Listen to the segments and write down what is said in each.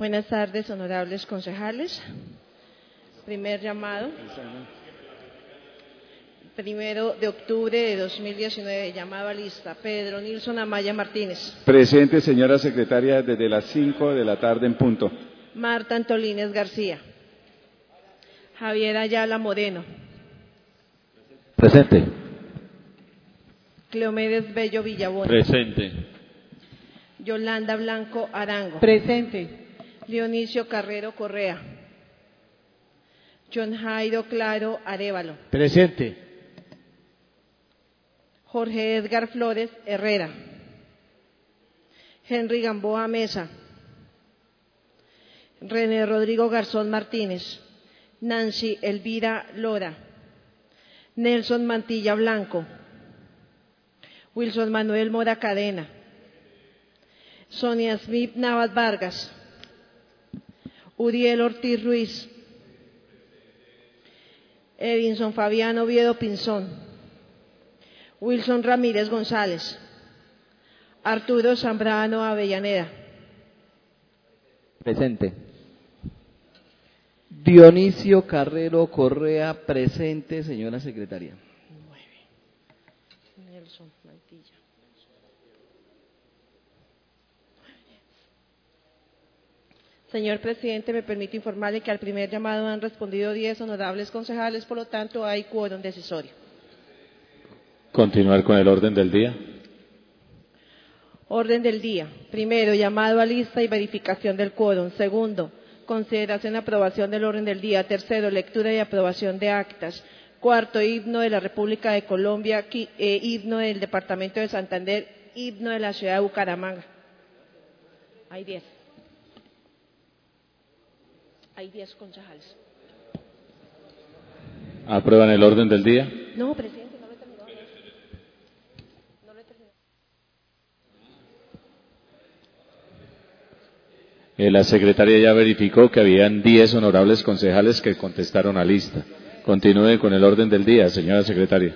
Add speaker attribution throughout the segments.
Speaker 1: Buenas tardes, honorables concejales. Primer llamado. 1 de octubre de 2019, llamado a lista. Pedro Nilson Amaya Martínez.
Speaker 2: Presente, señora secretaria, desde las 5 de la tarde en punto.
Speaker 1: Marta Antolínez García. Javier Ayala Moreno.
Speaker 3: Presente.
Speaker 1: Cleomedes Bello Villabona.
Speaker 4: Presente.
Speaker 1: Yolanda Blanco Arango.
Speaker 5: Presente.
Speaker 1: Dionisio Carrero Correa. John Jairo Claro Arévalo.
Speaker 3: Presente.
Speaker 1: Jorge Edgar Flores Herrera. Henry Gamboa Mesa. René Rodrigo Garzón Martínez. Nancy Elvira Lora. Nelson Mantilla Blanco. Wilson Manuel Mora Cadena. Sonia Smith Navas Vargas. Uriel Ortiz Ruiz. Edinson Fabiano Oviedo Pinzón. Wilson Ramírez González. Arturo Zambrano Avellaneda.
Speaker 3: Presente. Dionisio Carrero Correa, presente, señora secretaria.
Speaker 1: 9. Nelson Mantilla. Señor presidente, me permite informarle que al primer llamado han respondido 10 honorables concejales, por lo tanto hay quórum decisorio.
Speaker 4: Continuar con el orden del día.
Speaker 1: Orden del día. Primero, llamado a lista y verificación del quórum. Segundo, consideración y aprobación del orden del día. Tercero, lectura y aprobación de actas. Cuarto, himno de la República de Colombia, himno del Departamento de Santander, himno de la ciudad de Bucaramanga. Hay 10. Hay 10 concejales.
Speaker 4: ¿Aprueban el orden del día?
Speaker 1: No, presidente, no lo he terminado. No lo he terminado.
Speaker 4: La secretaria ya verificó que habían 10 honorables concejales que contestaron a lista. Continúe con el orden del día, señora secretaria.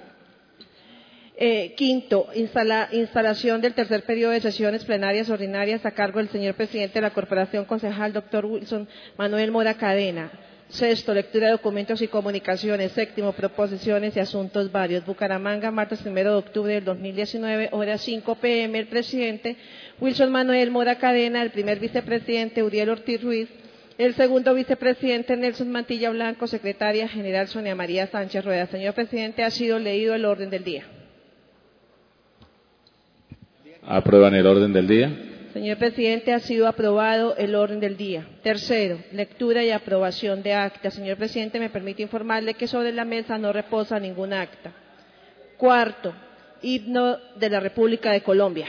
Speaker 1: Quinto, instalación del tercer periodo de sesiones plenarias ordinarias a cargo del señor presidente de la Corporación Concejal, doctor Wilson Manuel Mora Cadena. Sexto, lectura de documentos y comunicaciones. Séptimo, proposiciones y asuntos varios. Bucaramanga, martes 1 de octubre del 2019, hora 5 p.m. El presidente Wilson Manuel Mora Cadena, el primer vicepresidente Uriel Ortiz Ruiz, el segundo vicepresidente Nelson Mantilla Blanco, secretaria general Sonia María Sánchez Rueda. Señor presidente, ha sido leído el orden del día.
Speaker 4: ¿Aprueban el orden del día?
Speaker 1: Señor presidente, ha sido aprobado el orden del día. Tercero, lectura y aprobación de acta. Señor presidente, me permite informarle que sobre la mesa no reposa ningún acta. Cuarto, himno de la República de Colombia.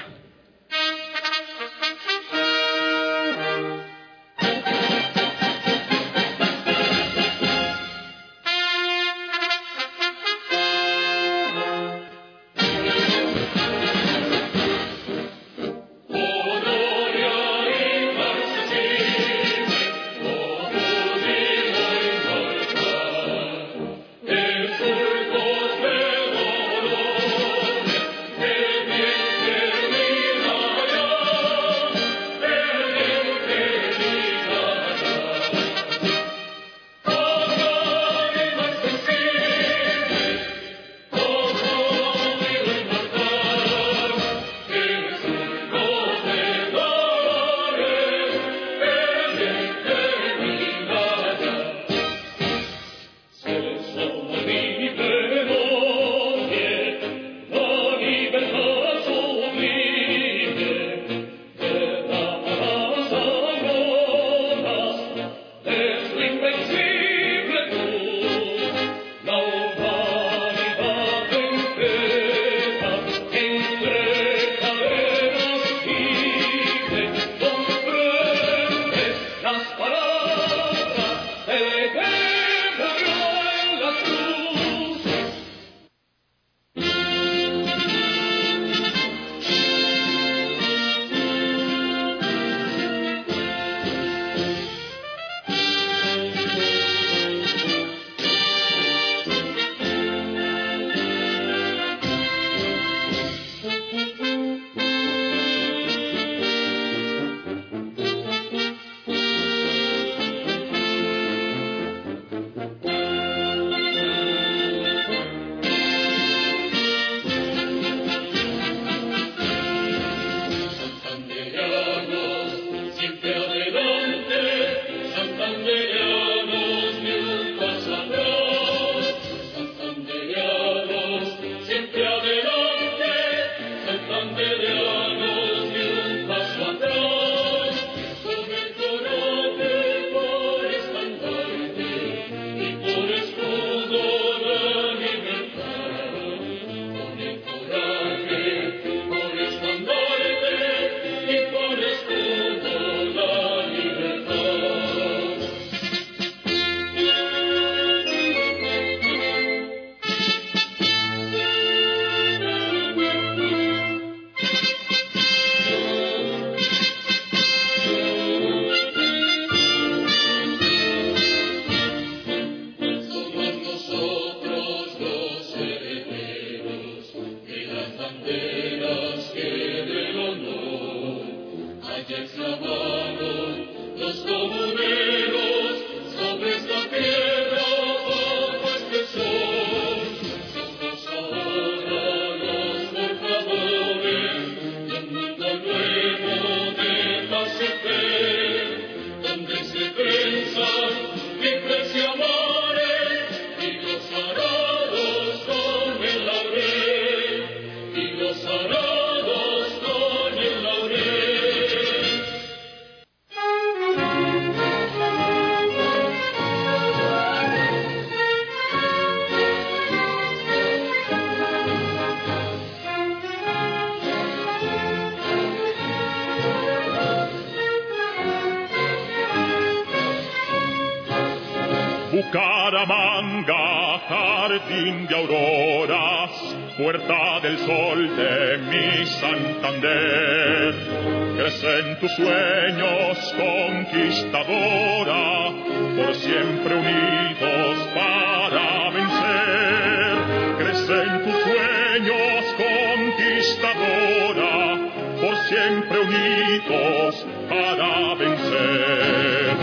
Speaker 5: Bucaramanga, jardín de auroras, puerta del sol de mi Santander. Crecen tus sueños, conquistadora, por siempre unidos para vencer. Crecen tus sueños, conquistadora, por siempre unidos para vencer.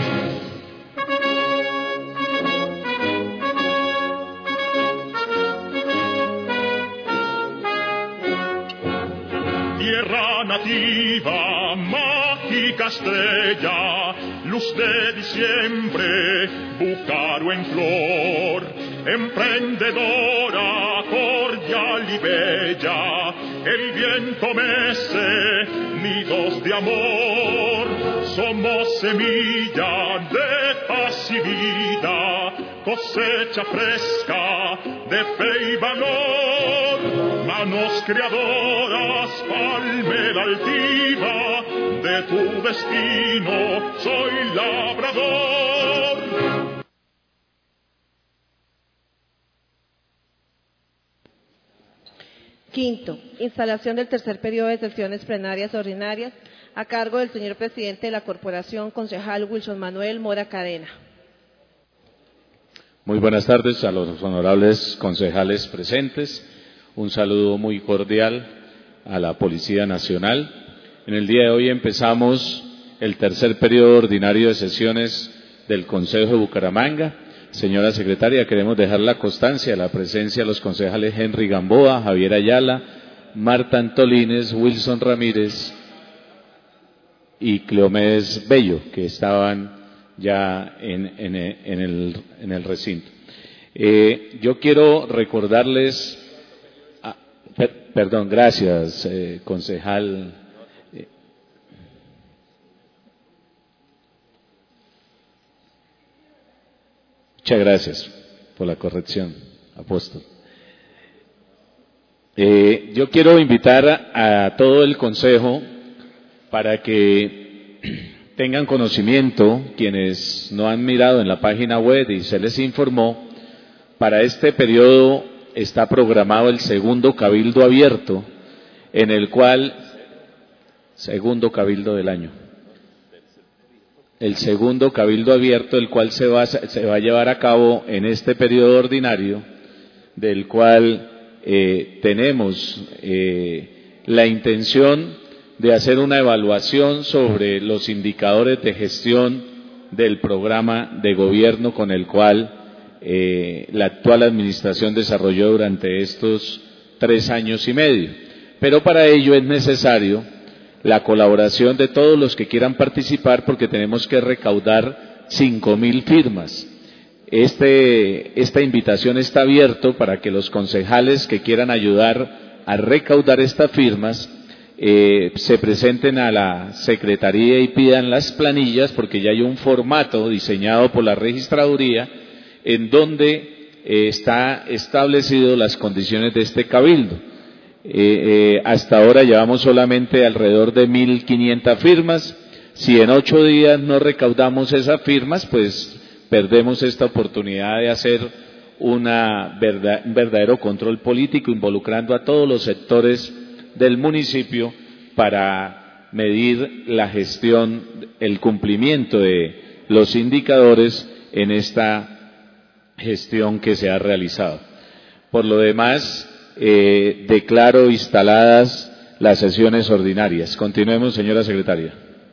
Speaker 5: Tierra nativa, mágica estrella, luz de diciembre, Búcaro en flor, emprendedora, cordial y bella, el viento mece nidos de amor, somos semilla de paz y vida, cosecha fresca de fe y valor, manos creadoras, palmera altiva, de tu destino soy labrador.
Speaker 1: Quinto, instalación del tercer periodo de sesiones plenarias ordinarias a cargo del señor presidente de la Corporación, concejal Wilson Manuel Mora Cadena.
Speaker 4: Muy buenas tardes a los honorables concejales presentes. Un saludo muy cordial a la Policía Nacional. En el día de hoy empezamos el tercer periodo ordinario de sesiones del Consejo de Bucaramanga. Señora secretaria, queremos dejar la constancia de la presencia de los concejales Henry Gamboa, Javier Ayala, Marta Antolínez, Wilson Ramírez y Cleomedes Bello, que estaban ya en el recinto. Yo quiero recordarles, perdón, gracias, concejal. Muchas gracias por la corrección, apóstol. Yo quiero invitar a todo el Consejo para que tengan conocimiento, quienes no han mirado en la página web y se les informó, para este periodo está programado el segundo cabildo abierto, en el cual, segundo cabildo del año, el segundo cabildo abierto, el cual se va a llevar a cabo en este periodo ordinario, del cual tenemos la intención de hacer una evaluación sobre los indicadores de gestión del programa de gobierno con el cual la actual administración desarrolló durante estos 3 años y medio. Pero para ello es necesario la colaboración de todos los que quieran participar, porque tenemos que recaudar 5.000 firmas. Esta invitación está abierta para que los concejales que quieran ayudar a recaudar estas firmas se presenten a la Secretaría y pidan las planillas, porque ya hay un formato diseñado por la Registraduría en donde está establecido las condiciones de este cabildo. Hasta ahora llevamos solamente alrededor de 1.500 firmas. Si en 8 días no recaudamos esas firmas, pues perdemos esta oportunidad de hacer un verdadero control político, involucrando a todos los sectores del municipio para medir la gestión, el cumplimiento de los indicadores en esta gestión que se ha realizado. Por lo demás, declaro instaladas las sesiones ordinarias. Continuemos, señora secretaria.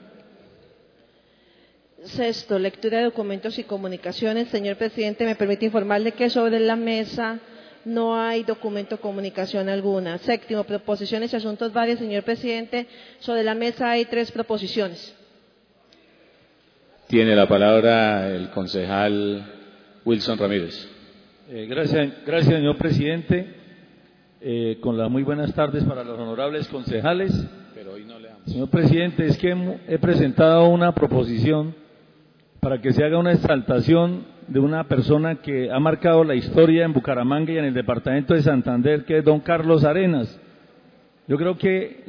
Speaker 1: Sexto, lectura de documentos y comunicaciones. Señor presidente, me permite informarle que sobre la mesa no hay documento o comunicación alguna. Séptimo, proposiciones y asuntos varios. Señor presidente, sobre la mesa hay 3 proposiciones.
Speaker 4: Tiene la palabra el concejal Wilson Ramírez.
Speaker 6: Gracias, señor presidente. Con las muy buenas tardes para los honorables concejales.
Speaker 4: Pero hoy no le damos.
Speaker 6: Señor presidente, es que he presentado una proposición para que se haga una exaltación de una persona que ha marcado la historia en Bucaramanga y en el departamento de Santander, que es don Carlos Arenas. Yo creo que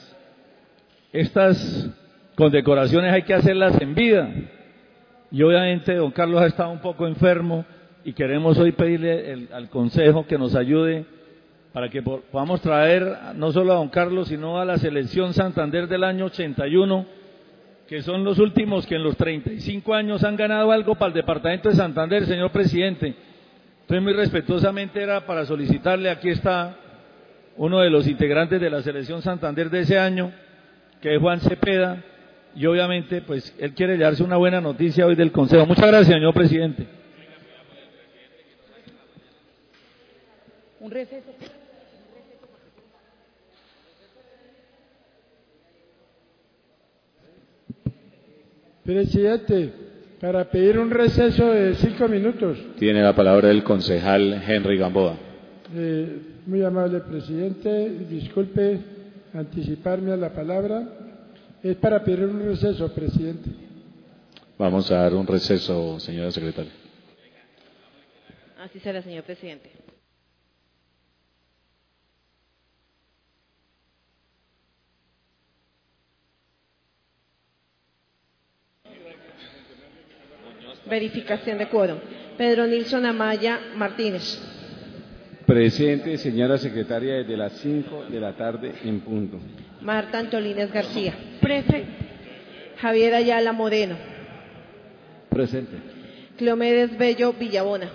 Speaker 6: estas condecoraciones hay que hacerlas en vida. Y obviamente don Carlos ha estado un poco enfermo y queremos hoy pedirle al Consejo que nos ayude para que podamos traer no solo a don Carlos, sino a la selección Santander del año 81, que son los últimos que en los 35 años han ganado algo para el departamento de Santander, señor presidente. Entonces, muy respetuosamente era para solicitarle, aquí está uno de los integrantes de la selección Santander de ese año, que es Juan Cepeda, y obviamente pues él quiere darse una buena noticia hoy del Consejo. Muchas gracias, señor presidente.
Speaker 7: Un receso.
Speaker 8: Presidente, para pedir un receso de 5 minutos.
Speaker 4: Tiene la palabra el concejal Henry Gamboa.
Speaker 8: Muy amable presidente, disculpe anticiparme a la palabra. Es para pedir un receso, presidente.
Speaker 4: Vamos a dar un receso, señora secretaria.
Speaker 1: Así será, señor presidente. Verificación de quórum. Pedro Nilsson Amaya Martínez.
Speaker 2: Presente, señora secretaria, desde las 5 de la tarde en punto.
Speaker 1: Marta Antolínez García.
Speaker 7: Presente.
Speaker 1: Javier Ayala Moreno.
Speaker 3: Presente.
Speaker 1: Cleomedes Bello Villabona.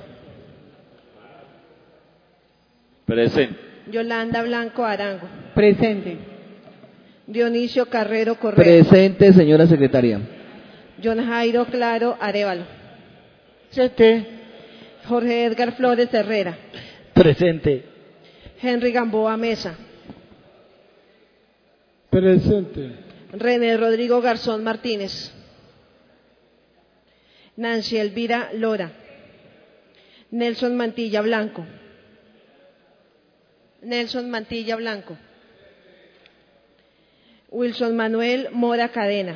Speaker 3: Presente.
Speaker 1: Yolanda Blanco Arango.
Speaker 7: Presente.
Speaker 1: Dionisio Carrero Correa.
Speaker 3: Presente, señora secretaria.
Speaker 1: John Jairo Claro Arevalo.
Speaker 7: Presente.
Speaker 1: Jorge Edgar Flores Herrera.
Speaker 3: Presente.
Speaker 1: Henry Gamboa Mesa.
Speaker 8: Presente.
Speaker 1: René Rodrigo Garzón Martínez. Nancy Elvira Lora. Nelson Mantilla Blanco. Nelson Mantilla Blanco. Wilson Manuel Mora Cadena.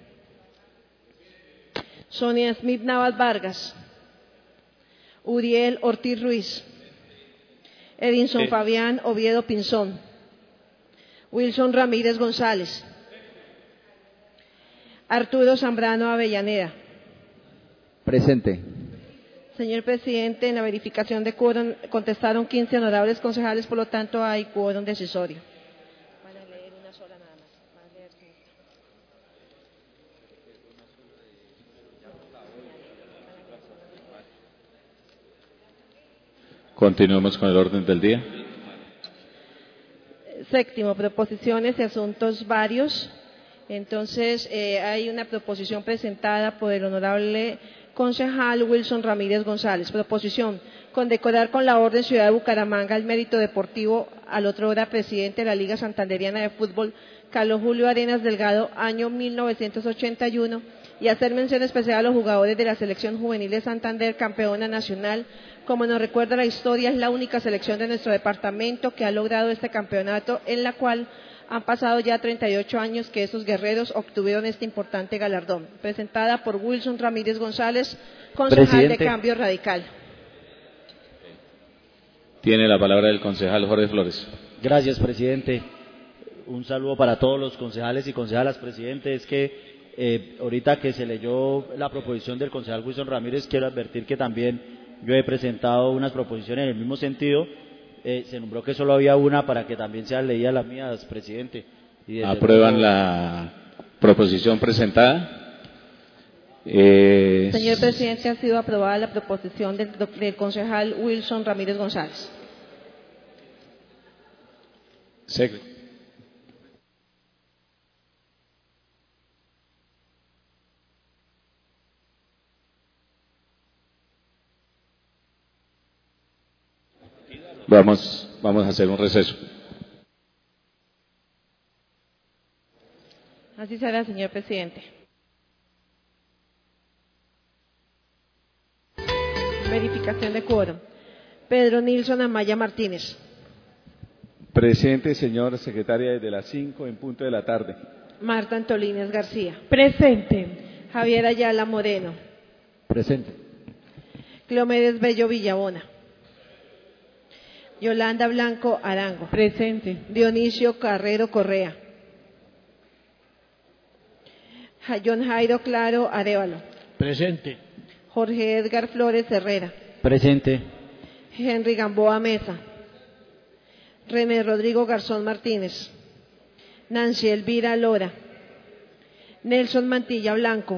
Speaker 1: Sonia Smith Navas Vargas. Uriel Ortiz Ruiz. Edinson Fabián Oviedo Pinzón. Wilson Ramírez González. Arturo Zambrano Avellaneda.
Speaker 3: Presente.
Speaker 1: Señor presidente, en la verificación de quórum contestaron 15 honorables concejales, por lo tanto hay quórum decisorio. Van a leer una sola nada más. Van a leer esta.
Speaker 4: Continuemos con el orden del día.
Speaker 1: Séptimo, proposiciones y asuntos varios. Entonces, hay una proposición presentada por el honorable concejal Wilson Ramírez González. Proposición: condecorar con la Orden Ciudad de Bucaramanga el mérito deportivo al otrora presidente de la Liga Santanderiana de Fútbol, Carlos Julio Arenas Delgado, año 1981, y hacer mención especial a los jugadores de la Selección Juvenil de Santander, campeona nacional. Como nos recuerda la historia, es la única selección de nuestro departamento que ha logrado este campeonato, en la cual han pasado ya 38 años que esos guerreros obtuvieron este importante galardón. Presentada por Wilson Ramírez González, concejal
Speaker 3: Presidente.
Speaker 1: de Cambio Radical.
Speaker 4: Tiene la palabra el concejal Jorge Flores.
Speaker 9: Gracias, presidente. Un saludo para todos los concejales y concejalas, presidente. Es que ahorita que se leyó la proposición del concejal Wilson Ramírez, quiero advertir que también yo he presentado unas proposiciones en el mismo sentido. Se nombró que solo había una para que también sean leídas las mías, presidente. Y
Speaker 4: ¿Aprueban la proposición presentada?
Speaker 1: Señor presidente, ha sido aprobada la proposición del concejal Wilson Ramírez González.
Speaker 4: Vamos a hacer un receso.
Speaker 1: Así será, señor presidente. Verificación de quórum. Pedro Nilsson Amaya Martínez.
Speaker 2: Presente, señora secretaria, desde las 5 en punto de la tarde.
Speaker 1: Marta Antolínez García.
Speaker 7: Presente.
Speaker 1: Javier Ayala Moreno.
Speaker 3: Presente.
Speaker 1: Cleomedes Bello Villabona. Yolanda Blanco Arango.
Speaker 7: Presente.
Speaker 1: Dionisio Carrero Correa. John Jairo Claro Arevalo.
Speaker 9: Presente.
Speaker 1: Jorge Edgar Flores Herrera.
Speaker 9: Presente.
Speaker 1: Henry Gamboa Mesa, René Rodrigo Garzón Martínez, Nancy Elvira Lora, Nelson Mantilla Blanco,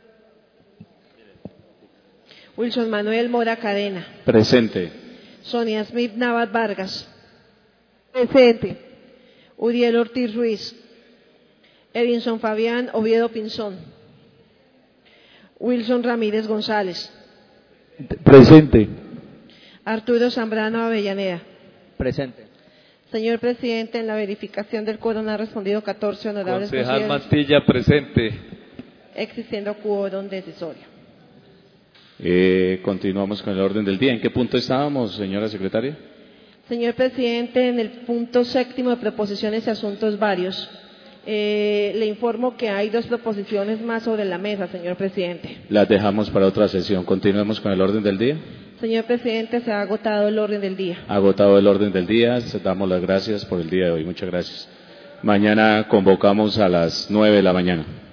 Speaker 1: Wilson Manuel Mora Cadena,
Speaker 4: Presente.
Speaker 1: Sonia Smith Navas Vargas,
Speaker 7: Presente.
Speaker 1: Uriel Ortiz Ruiz, Edinson Fabián Oviedo Pinzón, Wilson Ramírez González,
Speaker 6: Presente.
Speaker 1: Arturo Zambrano Avellaneda.
Speaker 3: Presente.
Speaker 1: Señor presidente, en la verificación del quórum han respondido 14 honorables
Speaker 10: Concejal
Speaker 1: consejeros,
Speaker 10: Mantilla, presente.
Speaker 1: existiendo quórum decisorio.
Speaker 4: Continuamos con el orden del día. ¿En qué punto estábamos, señora secretaria?
Speaker 1: Señor presidente, en el punto séptimo de proposiciones y asuntos varios, le informo que hay 2 proposiciones más sobre la mesa, señor presidente.
Speaker 4: Las dejamos para otra sesión. Continuemos con el orden del día.
Speaker 1: Señor presidente, se ha agotado el orden del día.
Speaker 4: Agotado el orden del día. Damos las gracias por el día de hoy. Muchas gracias. Mañana convocamos a las 9 de la mañana.